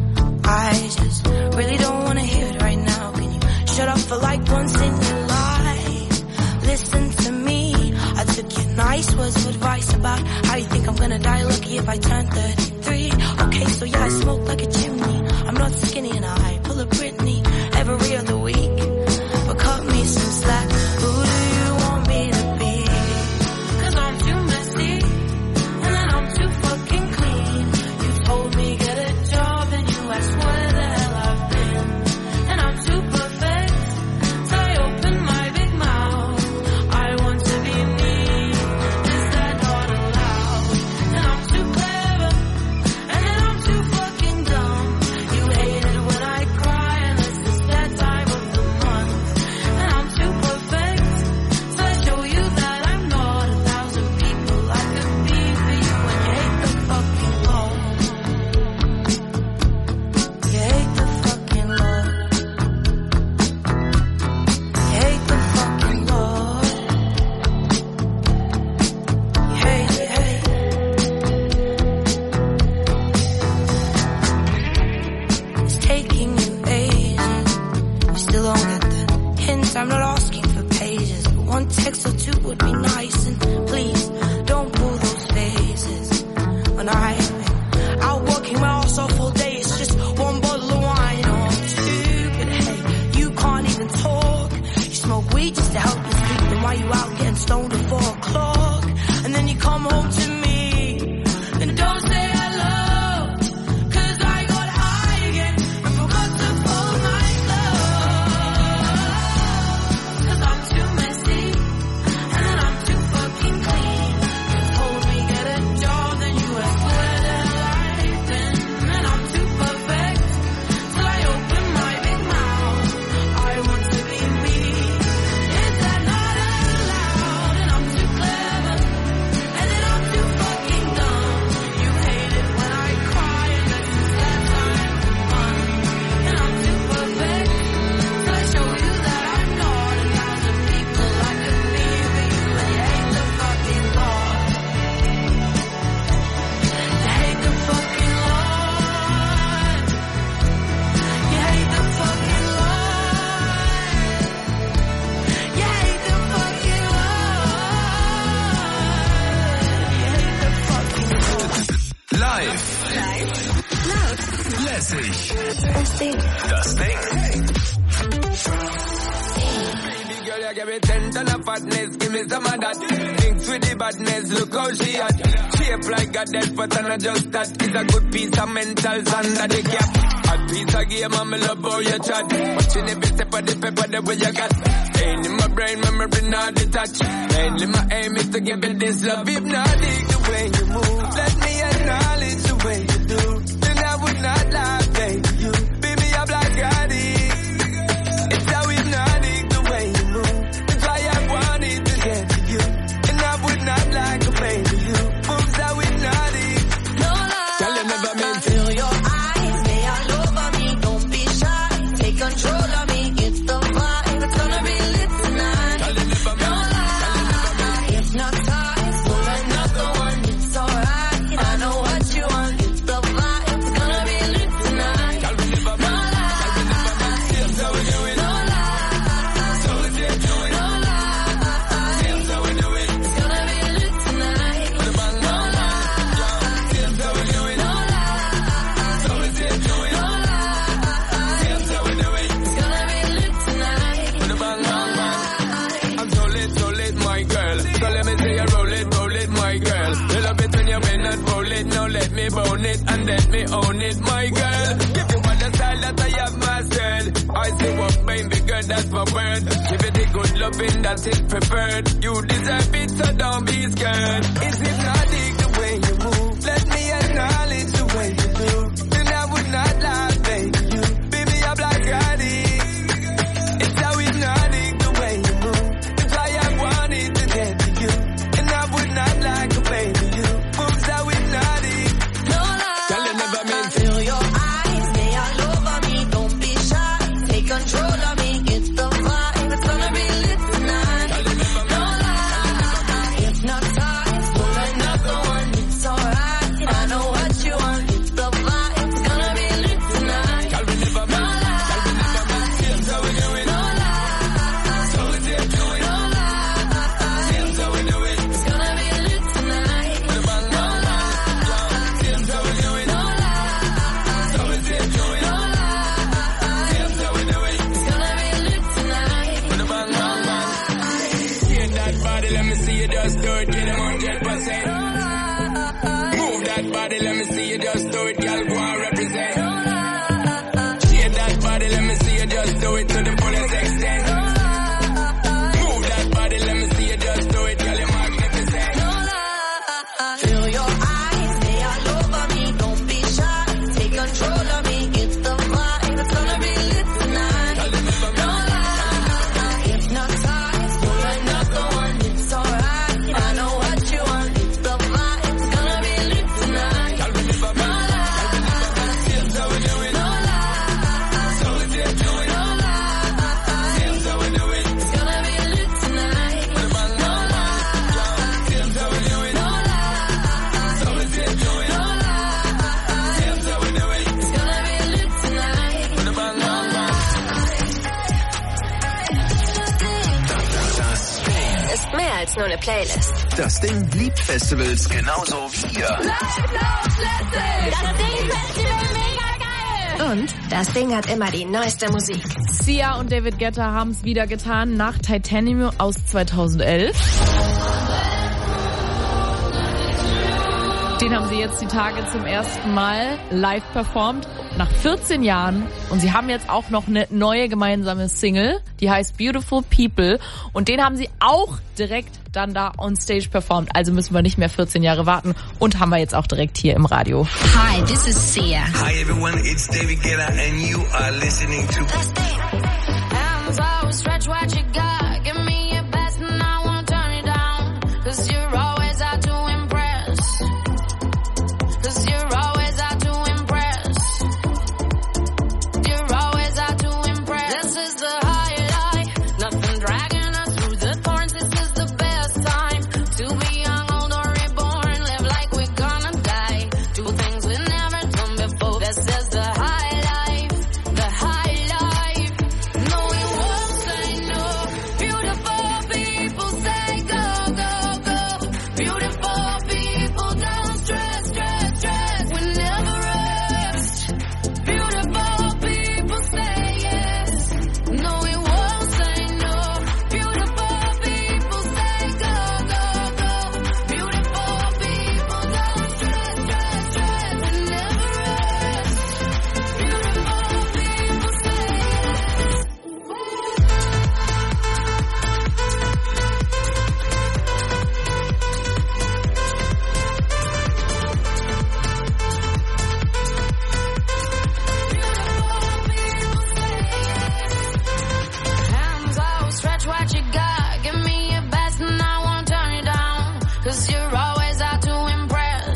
I just really don't want to hear it right now. Can you shut up for like once in your life? Listen to me. I took your nice words of advice about how you think I'm gonna die lucky if I turn 33. Okay, so yeah, I smoke like a chimney. I'm not skinny and I pull a Britney. every other week. But cut me some slack. Who do you want me to be? 'Cause I'm too messy, and then I'm too fucking clean. You told me get a job, and you asked where the hell I've been. And I'm too perfect, so I open my big mouth. I want to be me, is that not allowed? And I'm too clever, and then I'm too fucking dumb. You hate it when I cry, and it's just that time of the month. And I'm too perfect, so I show you that I'm not 1,000 people I could be for you. And you hate the fucking law. You hate the fucking law. You hate the fucking law. You hate it, hate it. It's taking you ages. You still don't get the hint. I'm not asking for pages, but one text or two would be nice. And please don't pull those faces. When I've been out working my ass off all day, it's just one bottle of wine or two. But hey, you can't even talk. You smoke weed just to help you sleep. Then why you out getting stoned at 4 o'clock? And then you come home to me and don't say hello. 'Cause I got high again and forgot to fold my clothes. 'Cause I'm too messy, and then I'm too fucking clean. You told me get a job, then you asked where the hell I've been. And I'm too perfect, so I open my big mouth. I want to be me, is that not allowed? And I'm too clever, and then I'm too fucking dumb. You hate it when I cry, and that's just that time of the month. And I'm too perfect, so I show you that I'm not 1,000 people I could be for you. And you hate the fucking law. You hate the fucking law. You hate the fucking law. You hate the fucking law. You hate the fucking law. Live. Laut. Lässig. Das Ding. Das Ding. Baby girl, you give me 10 ton of fatness, give me some of that. Thinks with the badness, look how she hot. Shape like a dead foot and I just that. It's a good piece of mentals under the cap. Hot piece of game and me love how you chat. Watching every step of the paper the way you got. Ain't in my brain, memory not detached. Mainly my aim is to give it this love. Hypnotic the way you move. Let me acknowledge the way you do. Then I would not lie, baby. You beat me up like I did. It's how hypnotic the way you move. That's why I wanted to get to you. And I would not like to play to you. Moves how hypnotic. No lie. Tell you never meant to. Feel your eyes, they all over me. Don't be shy. Take control of me. It's the vibe. It's gonna be lit tonight. Tell you never No meant lie. Hypnotized. Pull another one. It's alright. I know what you want. It's the vibe. It's gonna be lit tonight. Tell me never No meant. lie. Here's how we do it. No lie. So we do it. No lie. Here's how we do it. It's gonna be lit tonight. With a bang, No bang, lie. Here's how we do it. No lie. So we do it. No lie. Here's how we do it. It's gonna be lit tonight. With a bang, bang, bang. I'm so lit, my girl. So let me say you roll it, my girl. You love it when you bend and roll it. Now let me bone it and let me own it, my girl. Give you all the style that I have mastered. I say what, baby girl, that's my word. Give it the good loving that is preferred. You deserve it, so don't be scared. It's hypnotic the way you move. Let me acknowledge the way you do. Then I would not lie, baby. You beat me up like I did. It's how hypnotic the way you move. That's why I wanted to get to you. And I would not like to play to you. Moves how hypnotic. No lie. Tell you never meant to. Feel your eyes, they all over me. Don't be shy. Take control of me. It's the vibe. It's gonna be lit tonight. No lie. Hypnotized. Pull another one. It's alright. I know what you want. It's the vibe. It's gonna be lit tonight. body, let me see you just do it, girl, go and represent. Shake that body, let me see you just do it to the fullest extent. Move that body, let me see you just do it, girl, you're magnificent. Feel your eyes, they all over me. Don't be shy, take control of me. It's the vibe, it's gonna be lit tonight. No lie, hypnotized, pull another one. It's alright, I know what you want. It's the vibe, it's gonna be lit tonight. No lie, here's how we do it. No lie, so we do it. No lie, here's how we do it. It's gonna be lit tonight. No lie, here's how we do it. No lie, so we do it. No lie, here's how we do it. It's gonna be lit tonight. No lie. Ist mehr als nur eine Playlist. Das Ding liebt Festivals genauso wie ihr. Und das Ding hat immer die neueste Musik. Sia und David Guetta haben es wieder getan nach Titanium aus 2011. Den haben sie jetzt die Tage zum ersten Mal live performt, nach 14 Jahren. Und sie haben jetzt auch noch eine neue gemeinsame Single, die heißt Beautiful People. Und den haben sie auch direkt dann da on stage performt. Also müssen wir nicht mehr 14 Jahre warten. Und haben wir jetzt auch direkt hier im Radio. Hi, this is Sia. Hi everyone, it's David Guetta and you are listening to Hands out, stretch what you got. Give me your best and I won't turn it down. 'Cause you're always out to impress. 'Cause you're always out to impress. You're always out to impress. This is the highlight. Nothing dragging us through the thorns. This is the best time to be young, old or reborn. Live like we're gonna die. Do things we never done before. This is the high life. The high life. No, we won't say no. Beautiful people say go, go, go. Beautiful people don't stress, stress, stress. We never rest. Beautiful people say yes. No, we won't say no. Beautiful people say go, go, go. Beautiful people don't stress, stress, stress. We never rest. Beautiful people say hands out, stretch what you got. Give me your best and I won't turn it down. 'Cause you're always out to impress.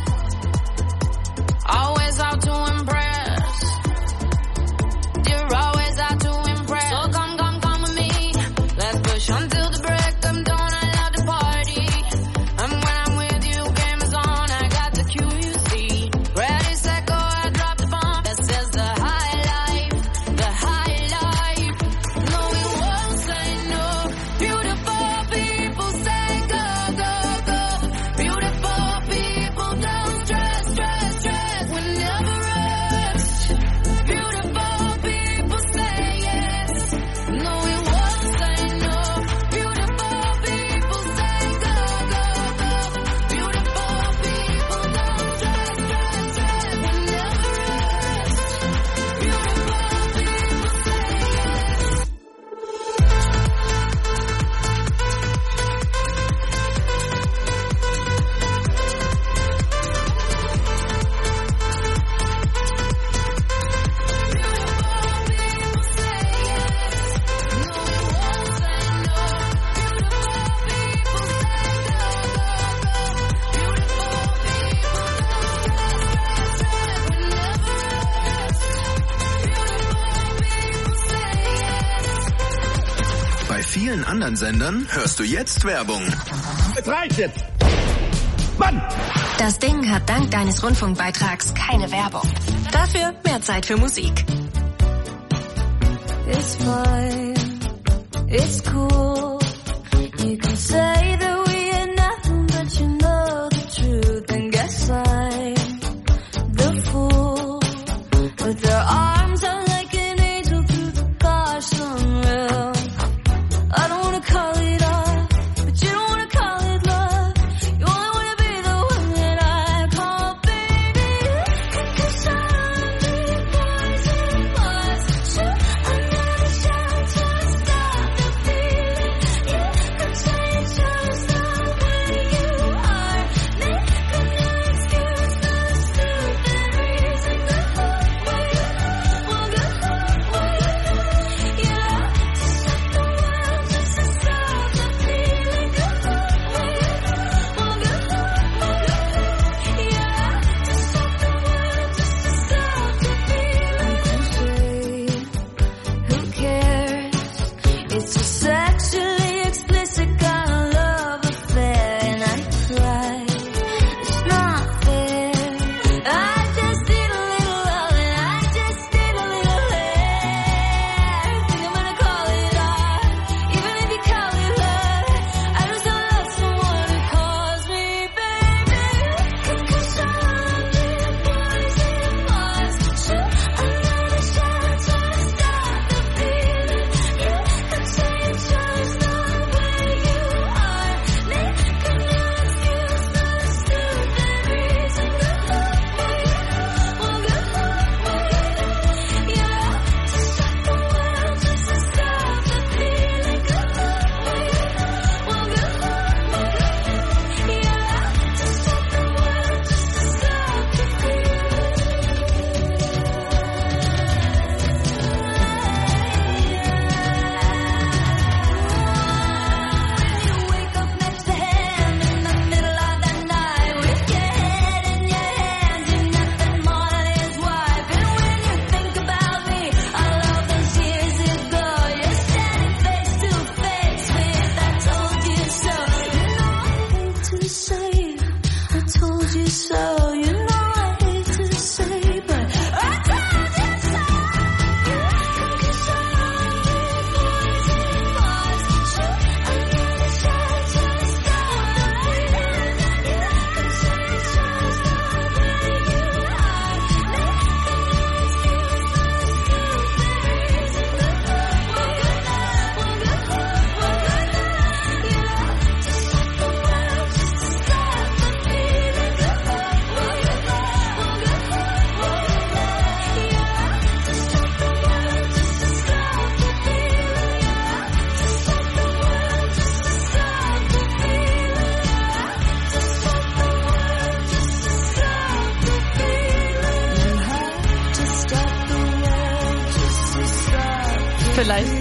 Always out to impress. You're always out to impress. So come, come, come with me. Let's push until the break of dawn. I love the party. And when I'm with you, game is on. I got the cue, you see. Ready, set, go, I drop the bomb. This is the high life. The high life. No, we won't say no. Beautiful people say go, go, go. Beautiful people don't stress, stress, stress. We never rest. Beautiful people say yes. No, we won't say no. Beautiful people say go, go, go. Beautiful people don't stress, stress, stress. We never rest. Beautiful people say yes. Bei vielen anderen Sendern hörst du jetzt Werbung. Es reicht jetzt! Mann! Das Ding hat dank deines Rundfunkbeitrags keine Werbung. Dafür mehr Zeit für Musik. It's fine, it's cool. You can say that we are nothing, but you know the truth. And guess I'm the fool. With their arms out like an angel through the gosh unreal. I don't wanna call it off, but you don't wanna call it love. You only wanna be the one that I call baby. Vielleicht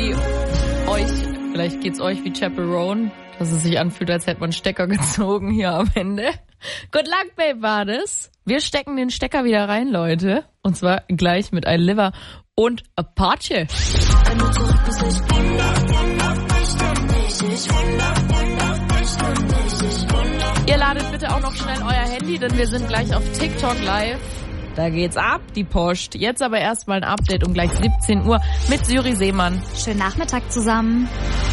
geht's euch wie Chaperone, dass es sich anfühlt, als hätte man Stecker gezogen hier am Ende. Good luck, babe, war das. Wir stecken den Stecker wieder rein, Leute. Und zwar gleich mit I Liver und Apache. Ihr ladet bitte auch noch schnell euer Handy, denn wir sind gleich auf TikTok live. Da geht's ab, die Post. Jetzt aber erstmal ein Update um gleich 17 Uhr mit Syri Seemann. Schönen Nachmittag zusammen.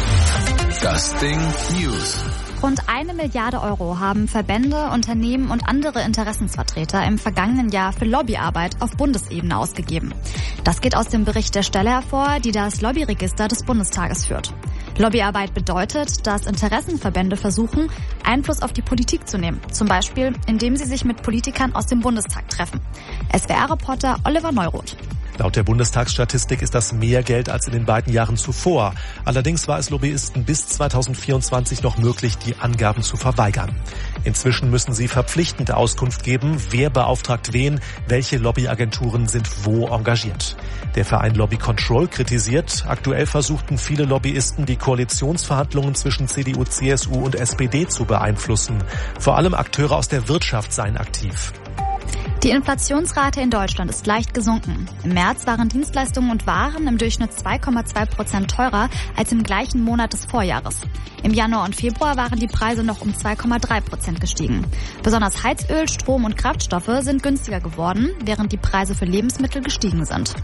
Das Ding News. Rund 1 Milliarde Euro haben Verbände, Unternehmen und andere Interessensvertreter im vergangenen Jahr für Lobbyarbeit auf Bundesebene ausgegeben. Das geht aus dem Bericht der Stelle hervor, die das Lobbyregister des Bundestages führt. Lobbyarbeit bedeutet, dass Interessenverbände versuchen, Einfluss auf die Politik zu nehmen. Zum Beispiel, indem sie sich mit Politikern aus dem Bundestag treffen. SWR-Reporter Oliver Neuroth. Laut der Bundestagsstatistik ist das mehr Geld als in den beiden Jahren zuvor. Allerdings war es Lobbyisten bis 2024 noch möglich, die Angaben zu verweigern. Inzwischen müssen sie verpflichtend Auskunft geben, wer beauftragt wen, welche Lobbyagenturen sind wo engagiert. Der Verein Lobby Control kritisiert, aktuell versuchten viele Lobbyisten, die Koalitionsverhandlungen zwischen CDU, CSU und SPD zu beeinflussen. Vor allem Akteure aus der Wirtschaft seien aktiv. Die Inflationsrate in Deutschland ist leicht gesunken. Im März waren Dienstleistungen und Waren im Durchschnitt 2,2% teurer als im gleichen Monat des Vorjahres. Im Januar und Februar waren die Preise noch um 2,3% gestiegen. Besonders Heizöl, Strom und Kraftstoffe sind günstiger geworden, während die Preise für Lebensmittel gestiegen sind.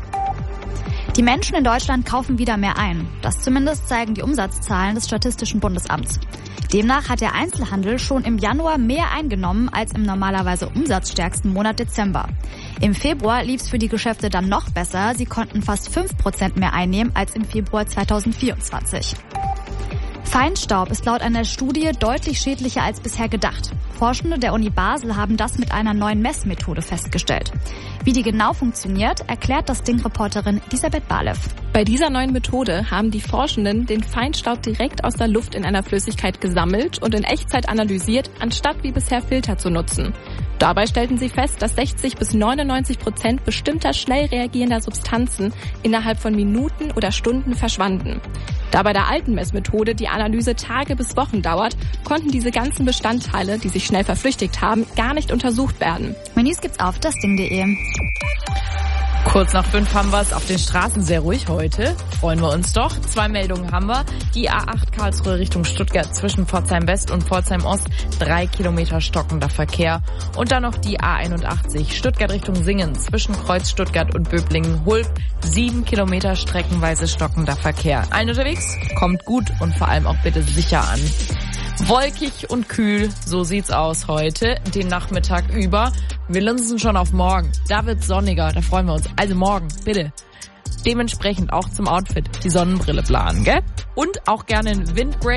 Die Menschen in Deutschland kaufen wieder mehr ein. Das zumindest zeigen die Umsatzzahlen des Statistischen Bundesamts. Demnach hat der Einzelhandel schon im Januar mehr eingenommen als im normalerweise umsatzstärksten Monat Dezember. Im Februar lief es für die Geschäfte dann noch besser. Sie konnten fast 5% mehr einnehmen als im Februar 2024. Feinstaub ist laut einer Studie deutlich schädlicher als bisher gedacht. Forschende der Uni Basel haben das mit einer neuen Messmethode festgestellt. Wie die genau funktioniert, erklärt das Ding-Reporterin Elisabeth Balev. Bei dieser neuen Methode haben die Forschenden den Feinstaub direkt aus der Luft in einer Flüssigkeit gesammelt und in Echtzeit analysiert, anstatt wie bisher Filter zu nutzen. Dabei stellten sie fest, dass 60-99% bestimmter schnell reagierender Substanzen innerhalb von Minuten oder Stunden verschwanden. Da bei der alten Messmethode die Analyse Tage bis Wochen dauert, konnten diese ganzen Bestandteile, die sich schnell verflüchtigt haben, gar nicht untersucht werden. Mehr News gibt's auf dasding.de. Kurz nach 5 haben wir es auf den Straßen sehr ruhig heute. Freuen wir uns doch. 2 Meldungen haben wir. Die A8 Karlsruhe Richtung Stuttgart zwischen Pforzheim West und Pforzheim Ost. 3 Kilometer stockender Verkehr. Und dann noch die A81 Stuttgart Richtung Singen zwischen Kreuz Stuttgart und Böblingen-Hulb. 7 Kilometer streckenweise stockender Verkehr. Allen unterwegs? Kommt gut und vor allem auch bitte sicher an. Wolkig und kühl, so sieht's aus heute, den Nachmittag über. Wir linsen schon auf morgen. Da wird's sonniger, da freuen wir uns. Also morgen, bitte. Dementsprechend auch zum Outfit die Sonnenbrille planen, gell? Und auch gerne ein Windbreak.